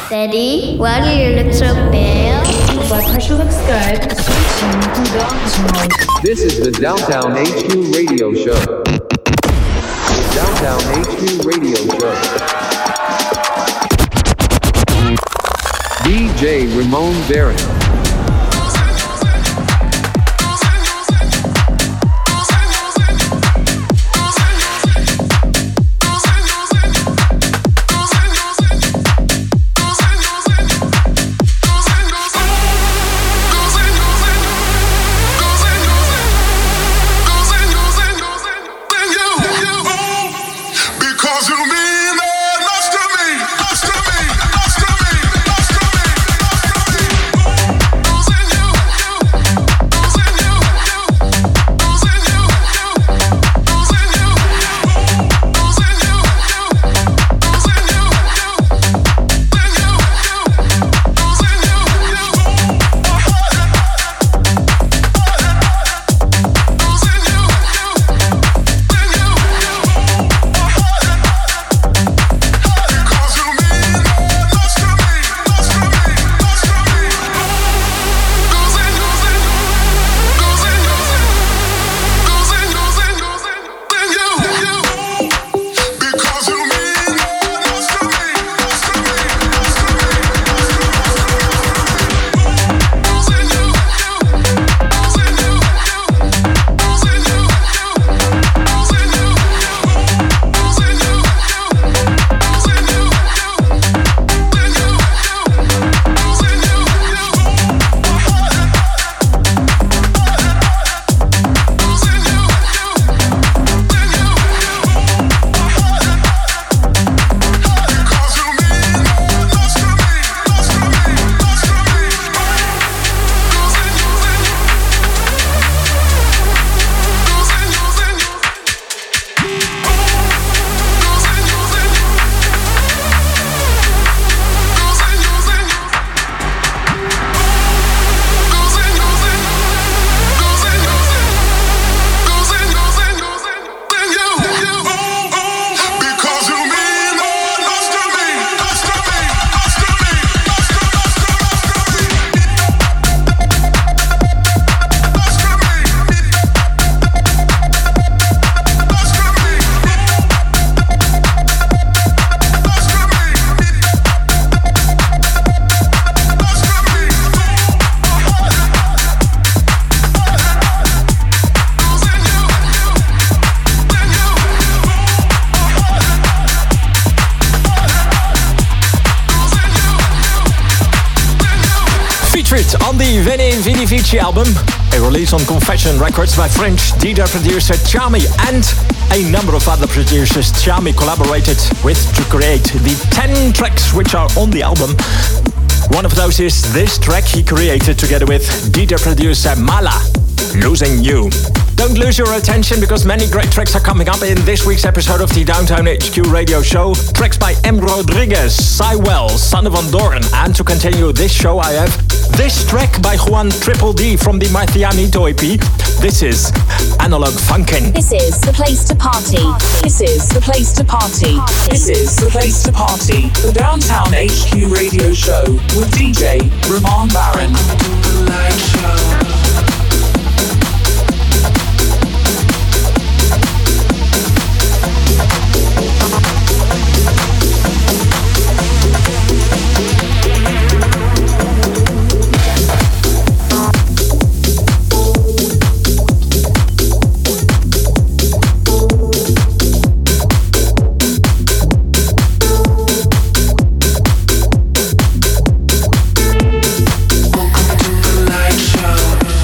Steady. Well, you look so pale. Blood pressure looks good. Switching to dark mode. This is the Downtown HQ Radio Show. The Downtown HQ Radio Show. DJ Ramon Barron. On the Vini Vici album, a release on Confession Records by French DJ producer Chami and a number of other producers Chami collaborated with to create the 10 tracks which are on the album. One of those is this track he created together with DJ producer Mala, Losing You. Don't lose your attention because many great tracks are coming up in this week's episode of the Downtown HQ Radio Show. Tracks by M. Rodriguez, Sywell, Sander van Doorn. And to continue this show I have this track by Juan Triple D from the Marcianito EP. This is Analog Funkin'. This is the place to party. This is the place to party. This is the place to party. The Downtown HQ Radio Show with DJ Ramon Barron. The light show. Welcome to the light show.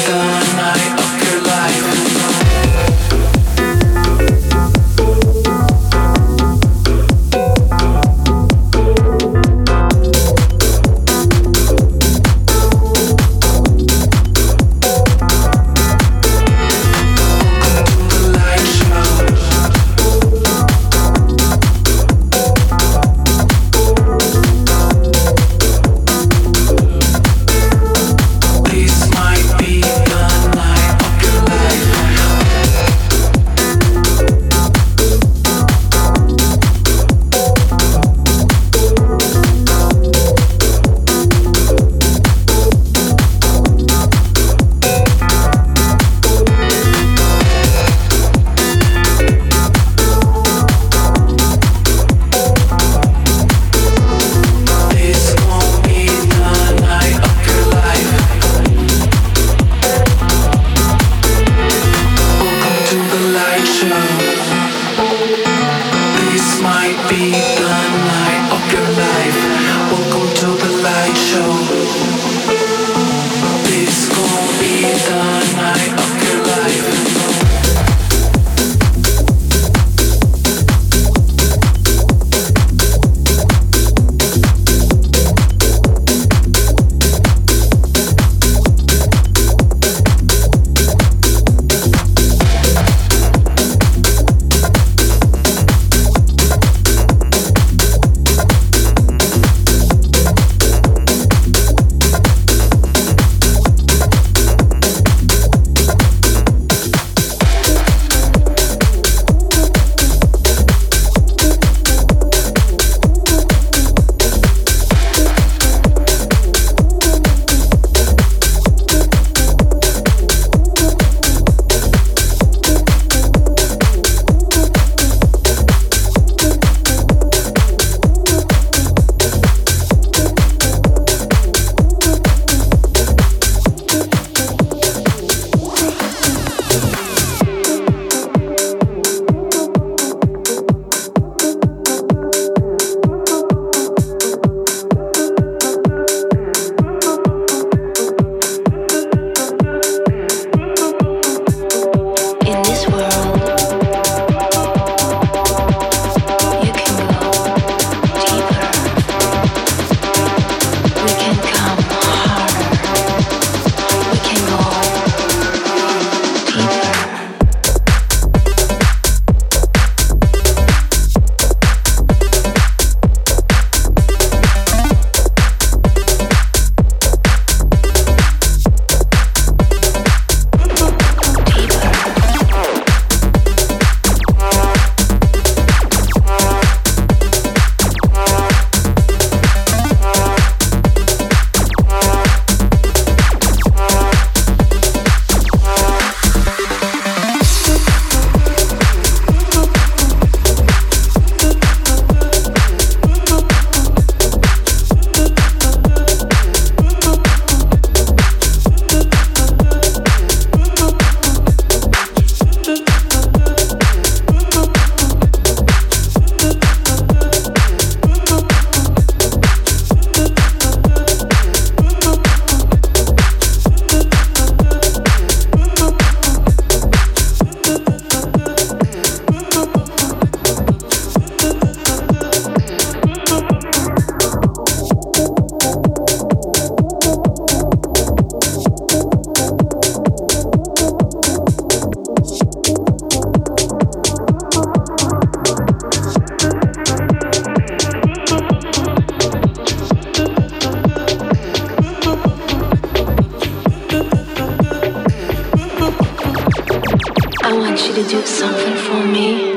do something for me.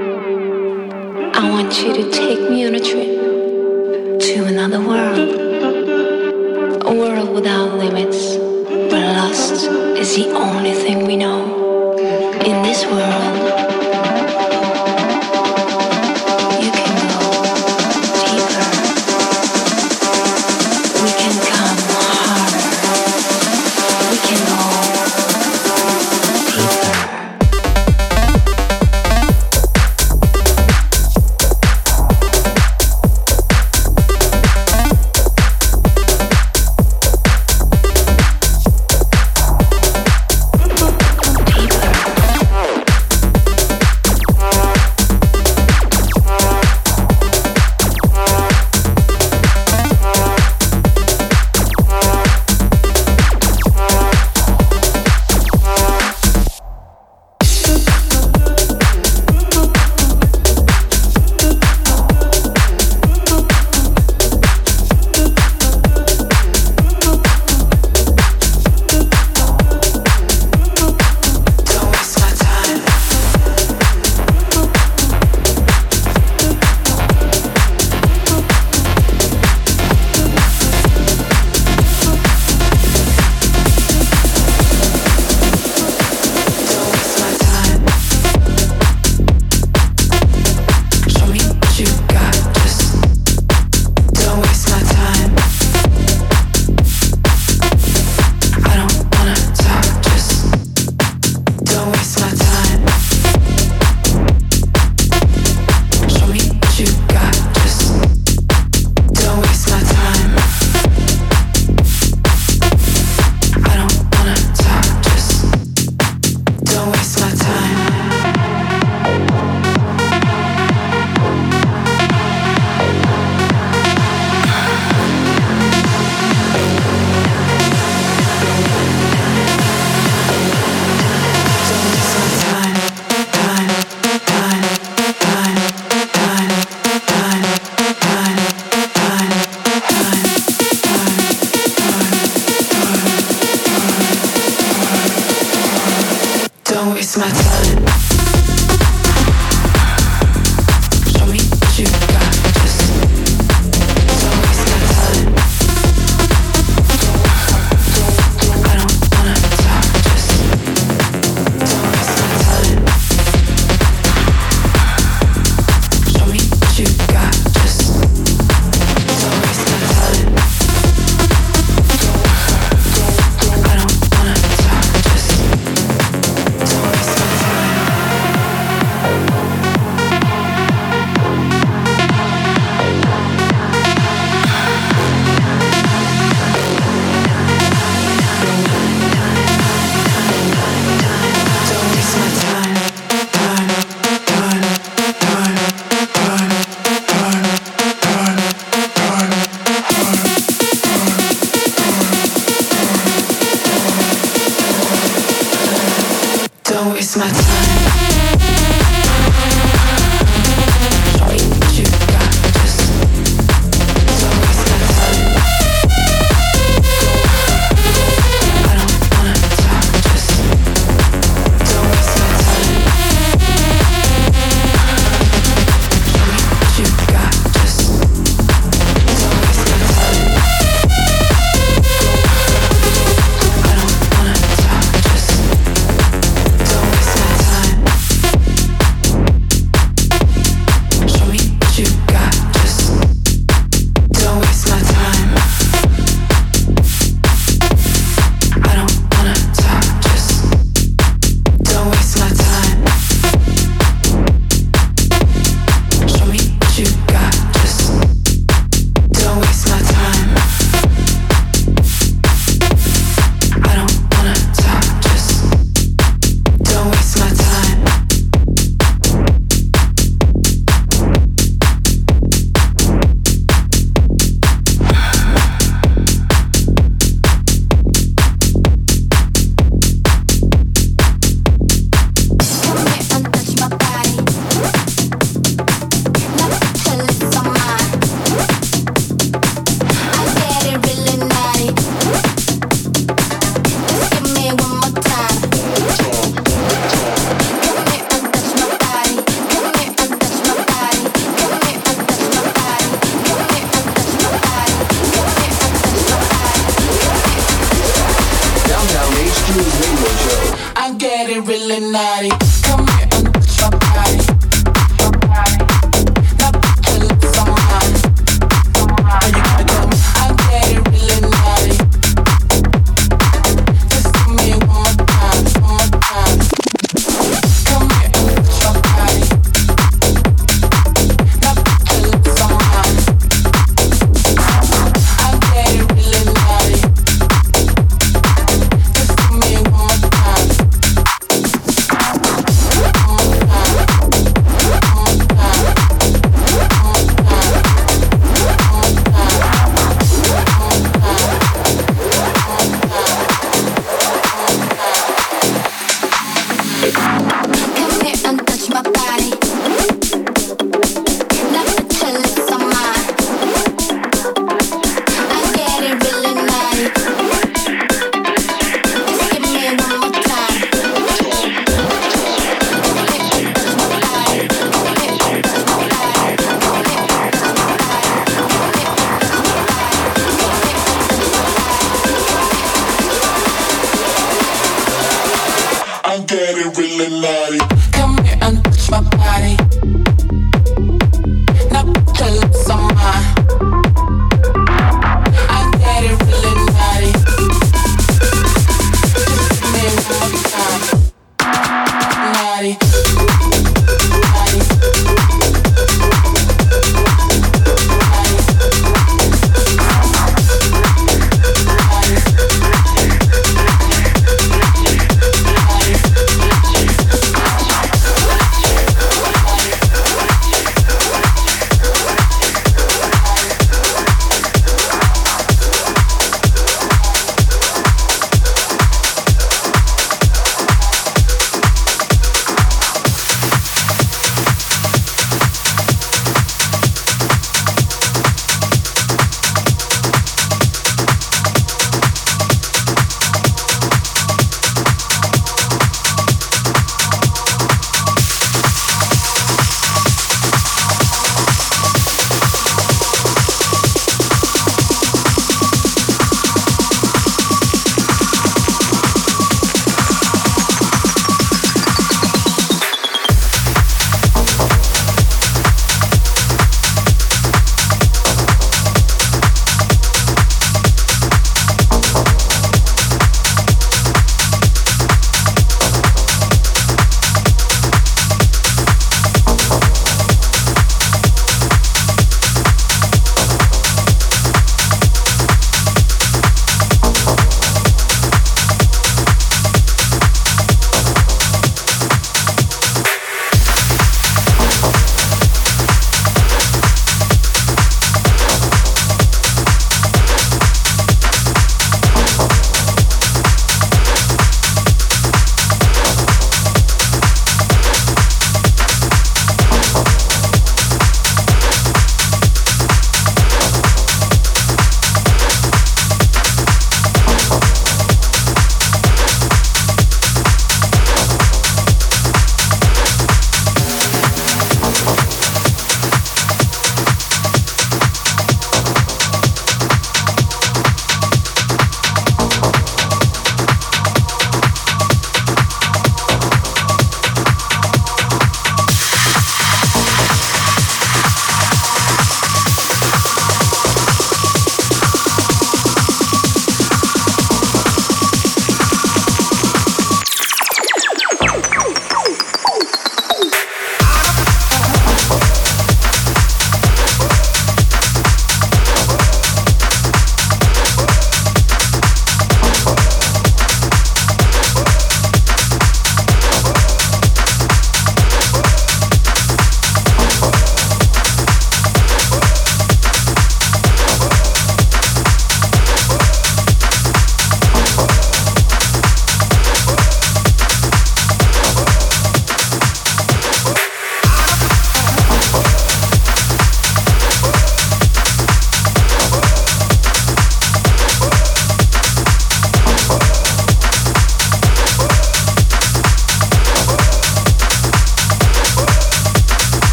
I want you to take me on a trip to another world. A world without limits, where lust is the only thing we know. In this world, you can go deeper. We can come harder. We can go deeper. waste my time. Show me what you got. Just don't waste my time. I don't wanna talk. Just don't waste my time. Show me what you got. Just don't waste my time. I don't wanna talk. Just don't waste my time. Don't waste my time. Don't waste my time. Show me what you got. Just don't waste my time. I don't wanna talk. Just don't waste my time. Show me what you got. Just don't waste my time. I don't wanna talk. Just don't waste my time. Show me what you got. Just don't waste my time. I don't wanna talk. Just don't waste my time. Show me what you got. Just don't waste my time. I don't wanna talk. Just don't waste my time. Come here and touch my body. Now put your lips on mine. I get it really naughty. Just give me one more time. Come here and touch my body. Come here and touch my body. Come here and touch my body. Come here and touch my body. Come here and touch my body. Downtown HQ Radio Show. I get it really naughty. Come here and touch my body. Now put your lips on mine. Are you gonna come? I get it really naughty. Just give me one more time, one more time. Come here and touch my body. Now put your lips on mine. I get it really naughty. Just give me one more time. Come here and touch my body. Now put your lips on mine. I get it really naughty. Just give me one more time. Come here and touch my body. Come here and touch my body. Come here and touch my body. Come here and touch my body. Come here and touch my body. I get it really naughty. Come here and touch my body. Now put your lips on mine. I get it really naughty. Just give me one more time. Naughty. Naughty.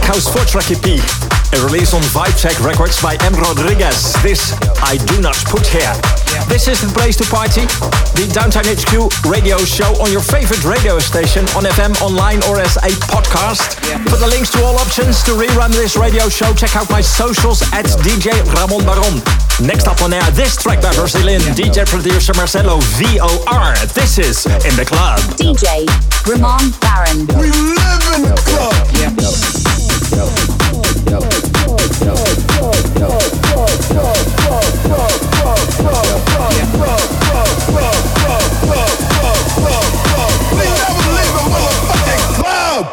House 4-track EP, a release on Vibe Check Records by M. Rodriguez. This I Do Not Put Here. This is the place to party, the Downtown HQ radio show on your favorite radio station, on FM, online or as a podcast. For the links to all options to rerun this radio show, check out my socials at DJ Ramon Baron. Next up on air, this track by Brazilian DJ producer Marcelo VOR. This is In the Club. DJ Ramon Baron. We live in the club. We never leave a motherfucking club.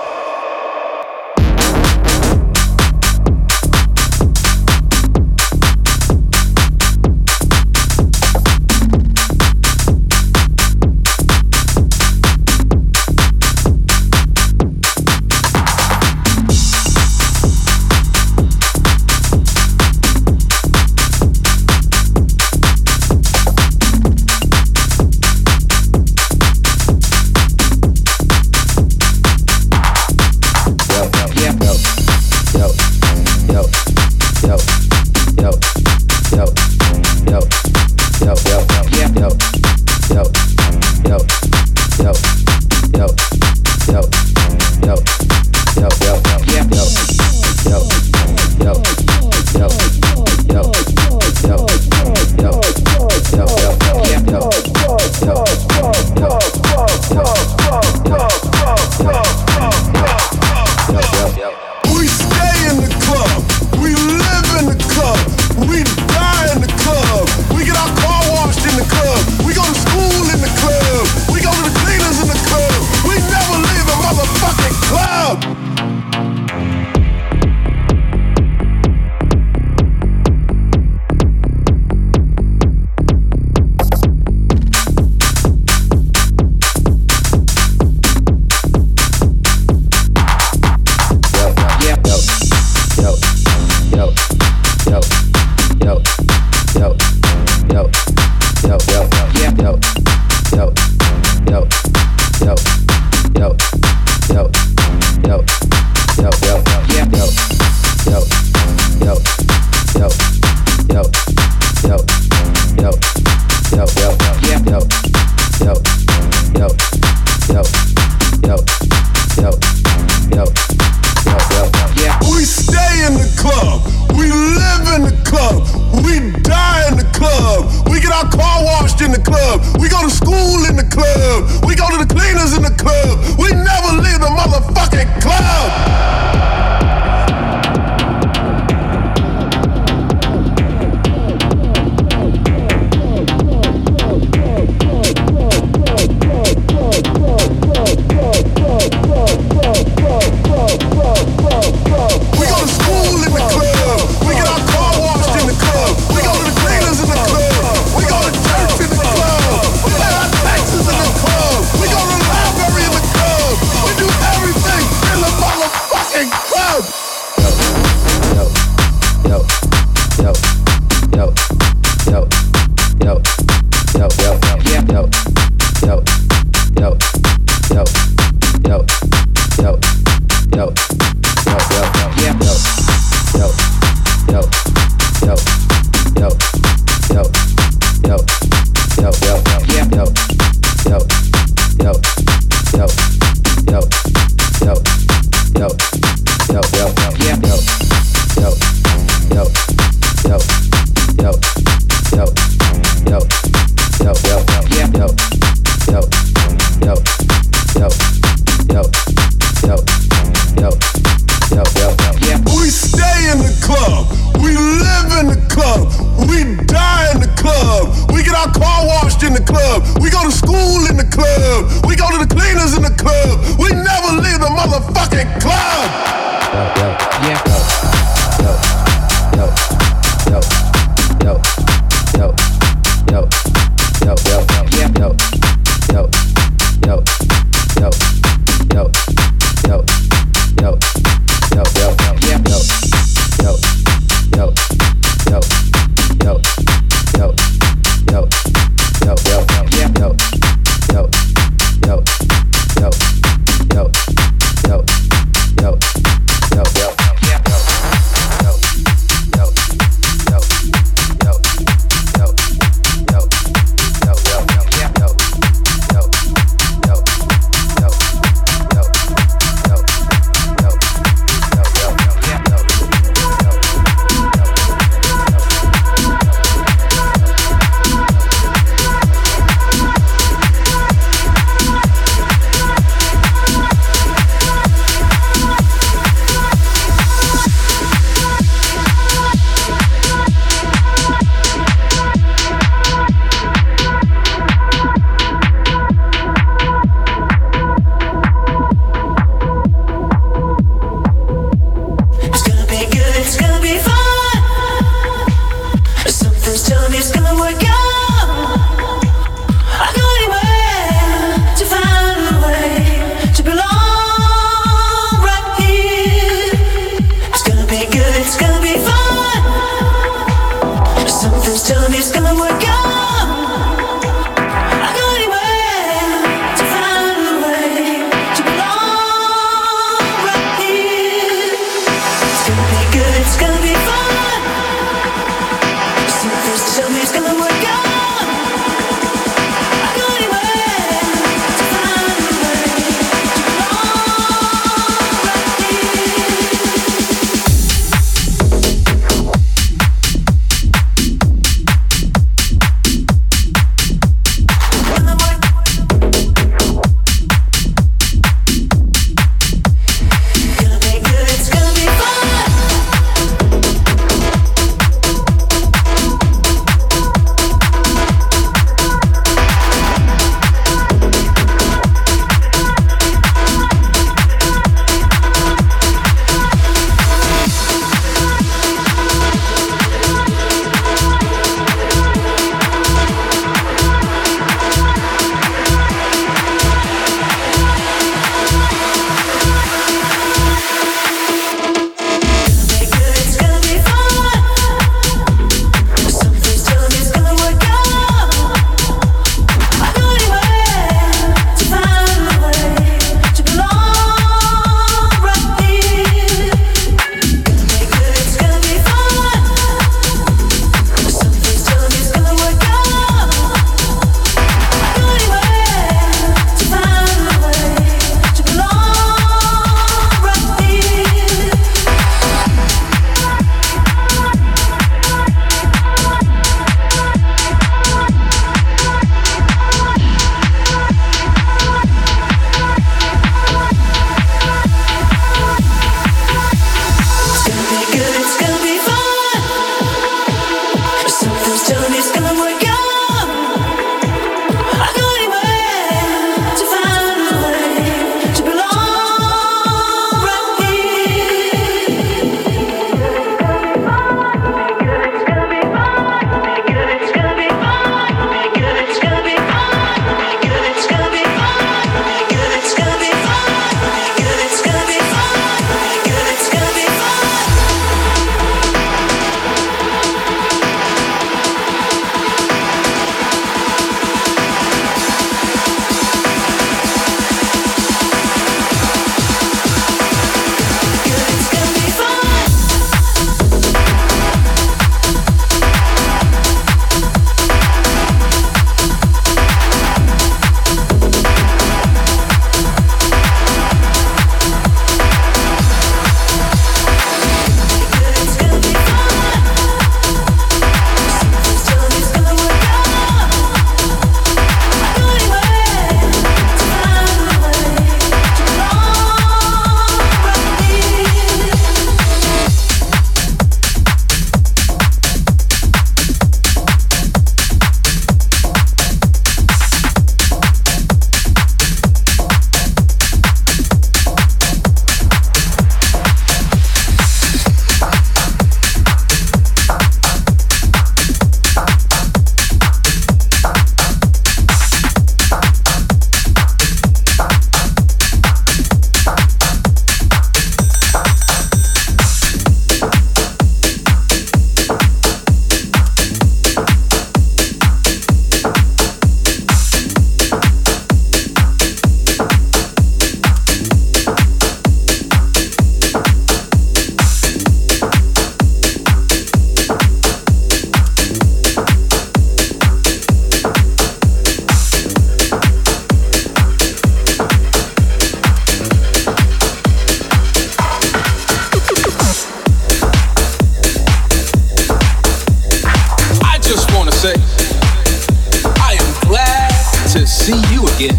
to see you again,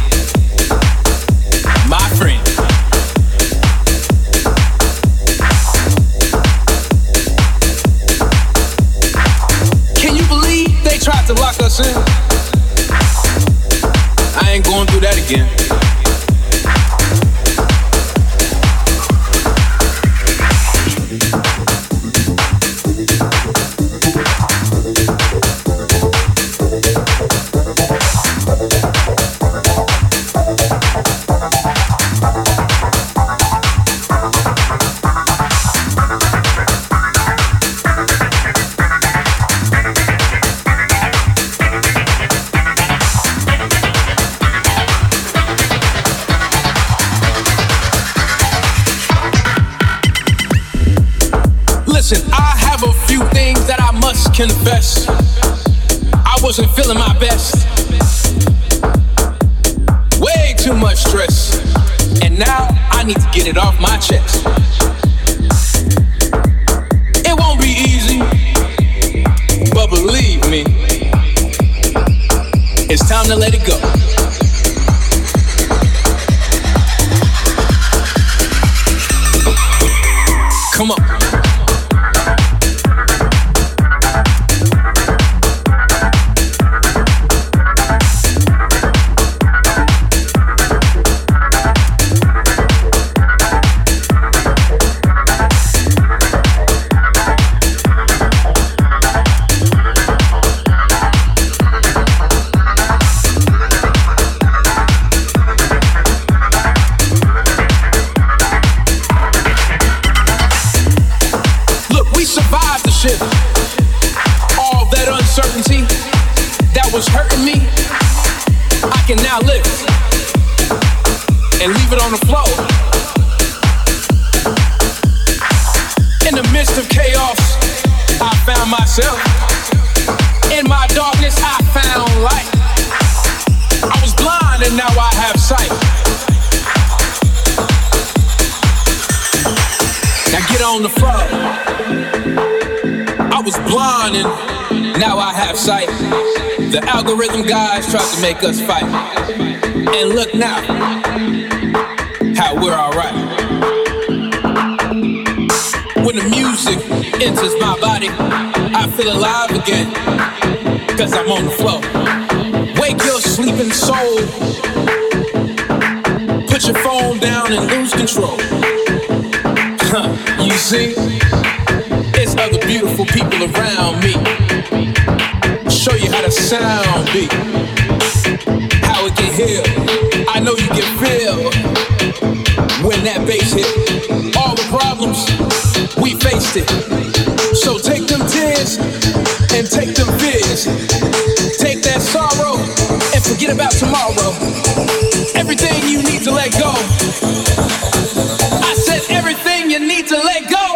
my friend. Can you believe they tried to lock us in? I ain't going through that again. Listen, I have a few things that I must confess. I wasn't feeling my best. Way too much stress. And now I need to get it off my chest. It won't be easy, but believe me, it's time to let it go. Come on. All that uncertainty that was hurting me, I can now lift and leave it on the floor. In the midst of chaos, I found myself. In my darkness, I found light. I was blind and now I have sight. Now get on the floor. I was blind and now I have sight. The algorithm guys tried to make us fight. And look now, how we're alright. When the music enters my body, I feel alive again, cause I'm on the floor. Wake your sleeping soul. Put your phone down and lose control. You see? There's other beautiful people around me. Show you how the sound be, how it can heal. I know you can feel when that bass hit. All the problems, we faced it. So take them tears and take them fears. Take that sorrow and forget about tomorrow. Everything you need to let go. I said everything you need to let go.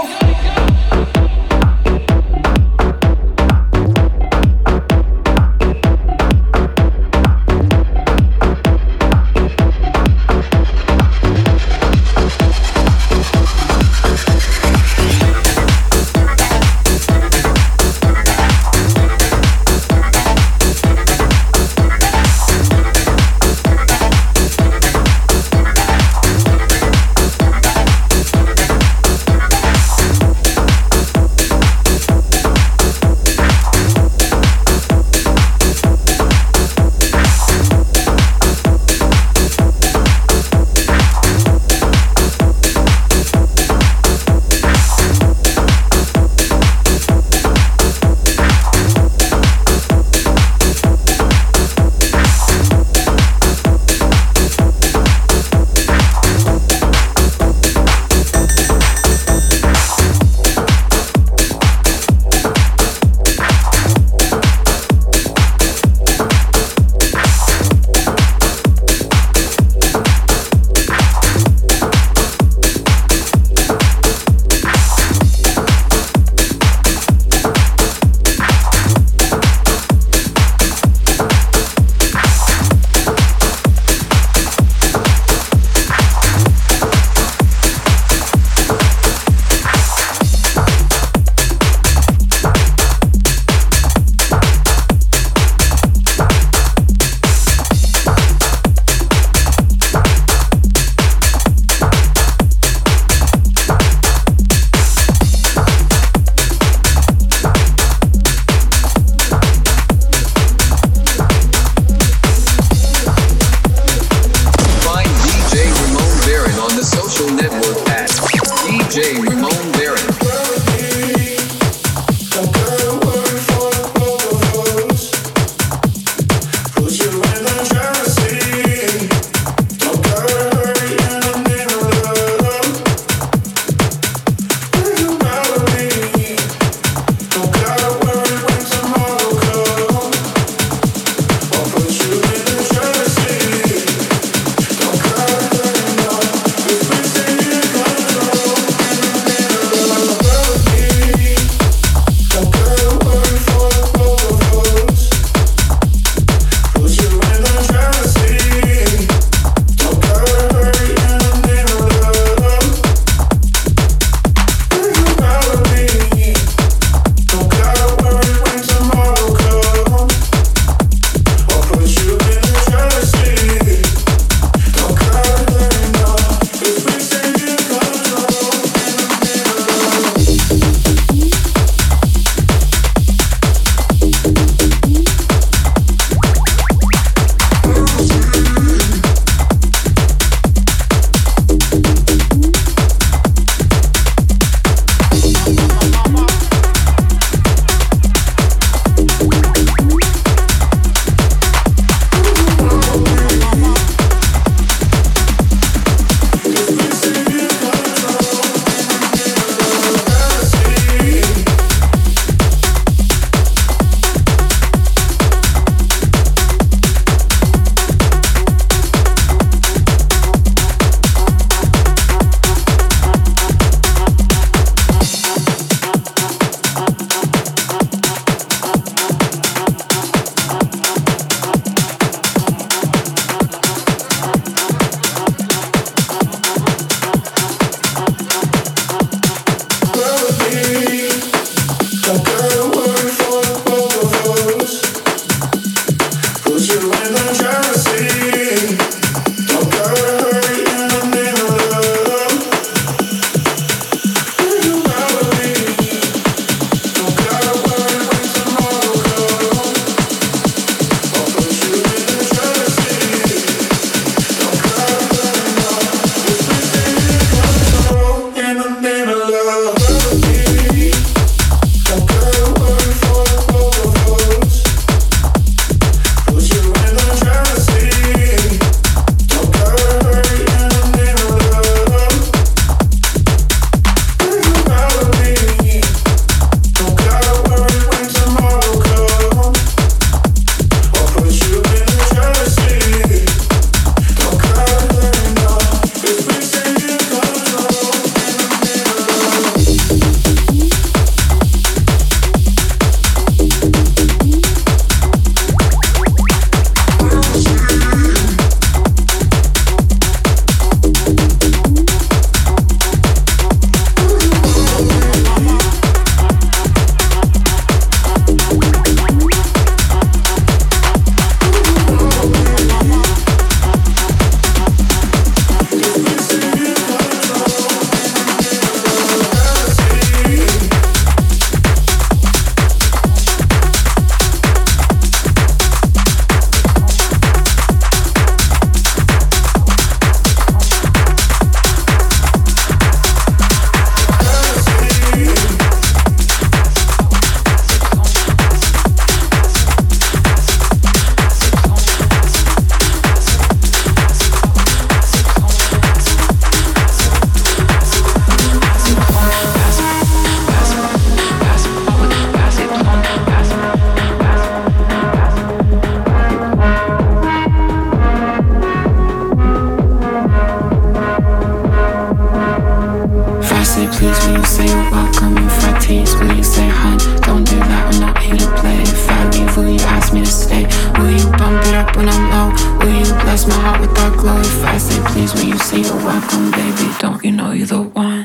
low? Will you bless my heart with that glow? If I say please, will you say you're welcome, baby? Don't you know you're the one?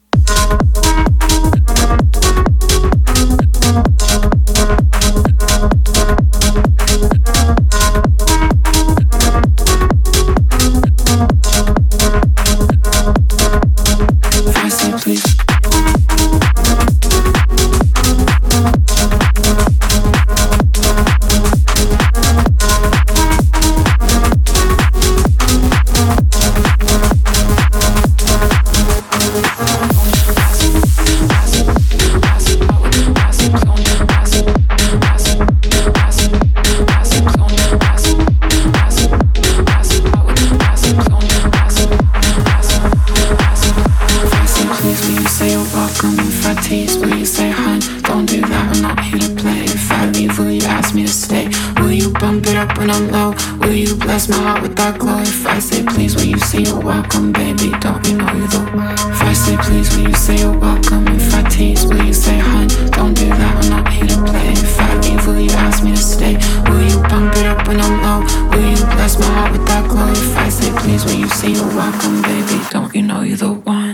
If I say please. When I'm low, will you bless my heart with that glow? If I say please, will you say you're welcome, baby? Don't you know you're the one? If I say please, will you say you're welcome? If I tease, will you say hun? Don't do that, I'm not here to play. If I leave, will you ask me to stay? Will you bump it up when I'm low? Will you bless my heart with that glow? If I say please, will you say you're welcome, baby? Don't you know you're the one?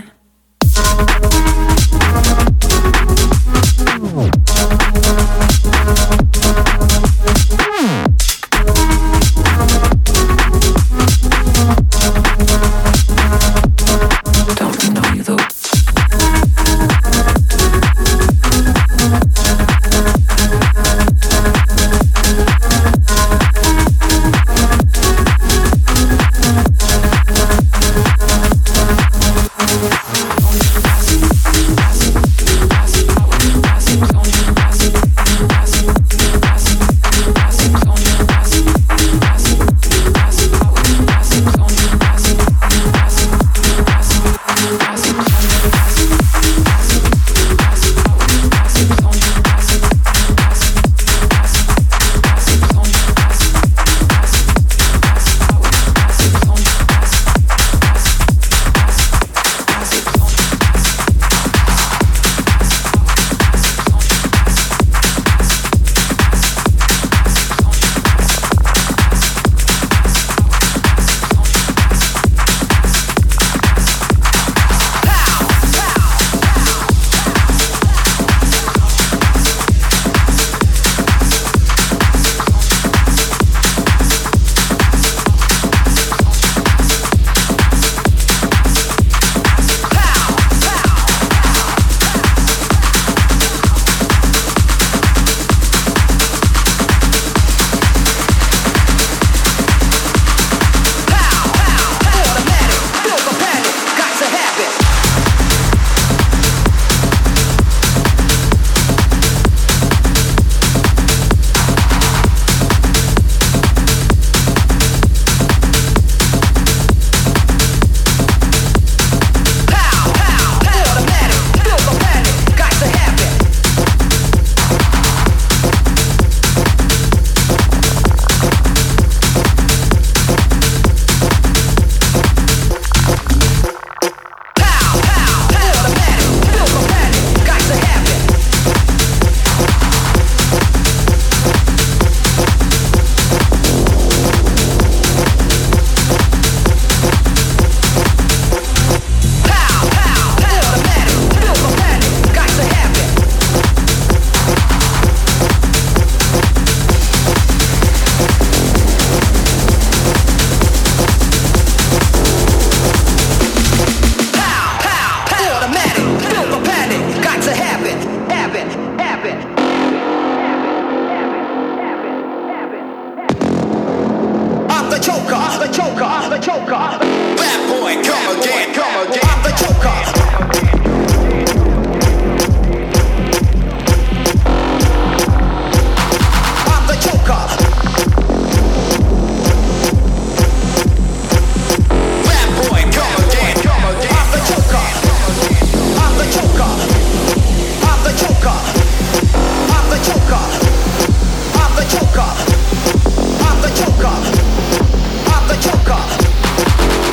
Joker.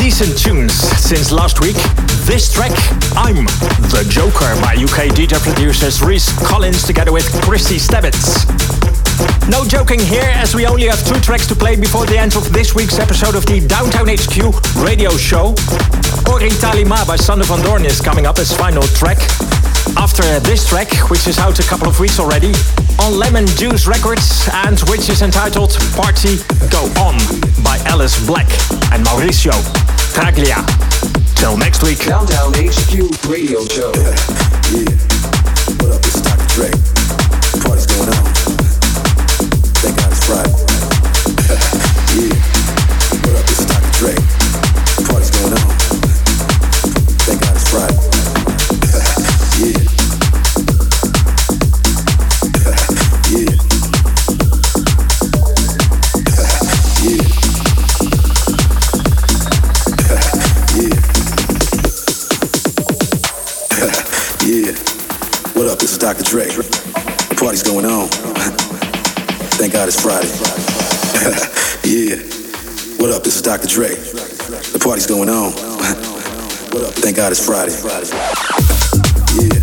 decent tunes since last week. This track, I'm the Joker, by UK DJ producers Reese Collins together with Chrissy Stebbins. No joking here, as we only have 2 tracks to play before the end of this week's episode of the Downtown HQ radio show. Ori Talima by Sander van Doorn is coming up as final track. After this track, which is out a couple of weeks already, on Lemon Juice Records, and which is entitled Party Go On by Alice Black and Mauricio Traglia. Till next week. Downtown HQ Radio Show. Yeah. What up, it's Dr. Dre. Party's going on. Thank God it's Friday. Yeah. What up, it's Dr. Dre. Party's going on. Thank God it's Friday. Yeah. Yeah. Yeah. What up, this is Dr. Dre. The party's going on. Thank God it's Friday. Yeah. What up, this is Dr. Dre. The party's going on. What up, thank God it's Friday. Yeah.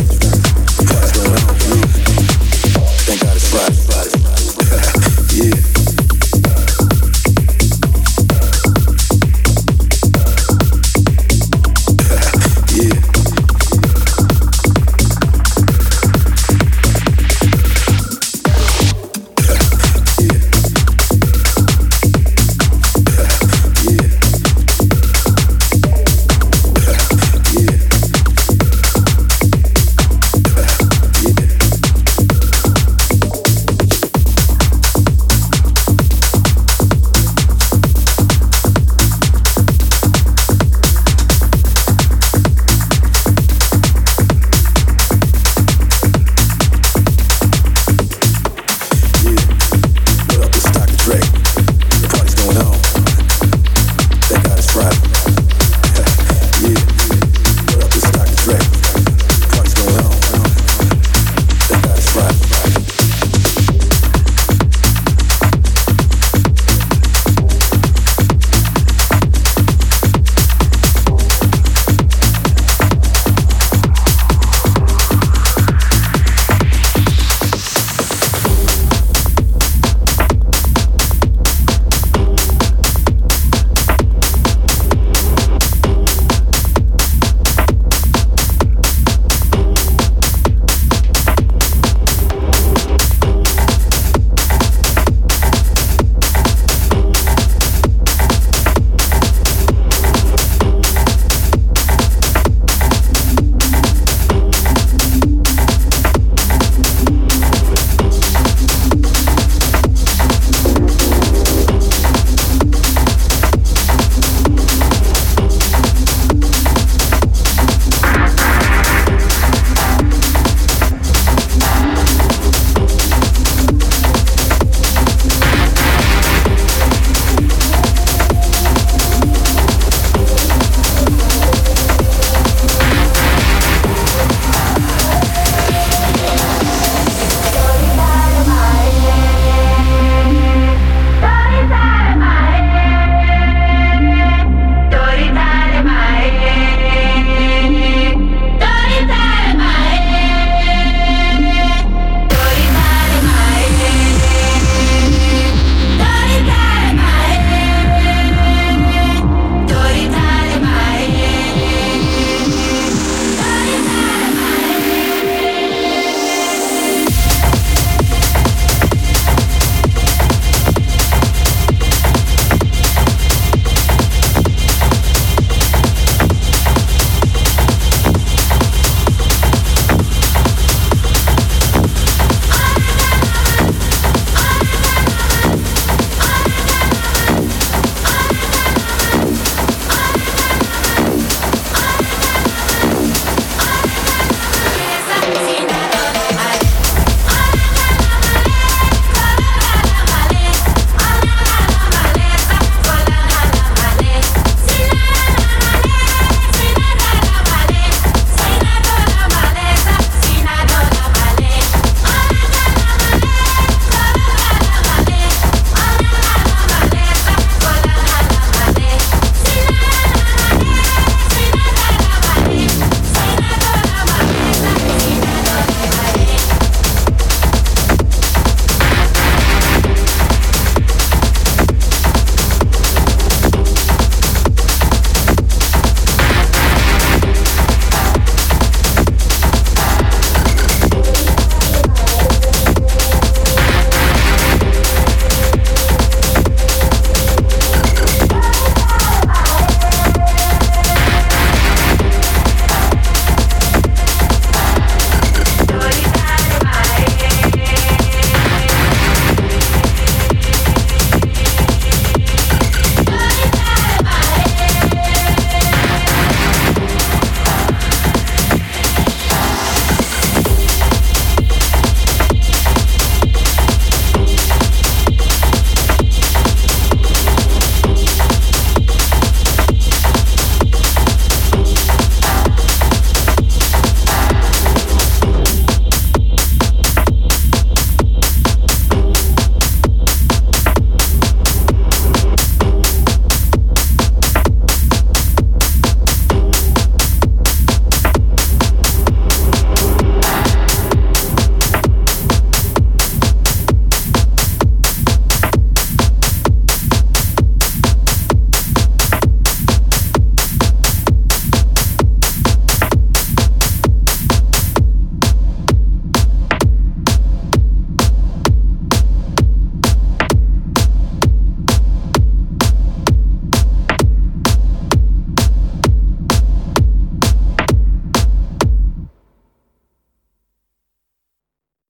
Yeah.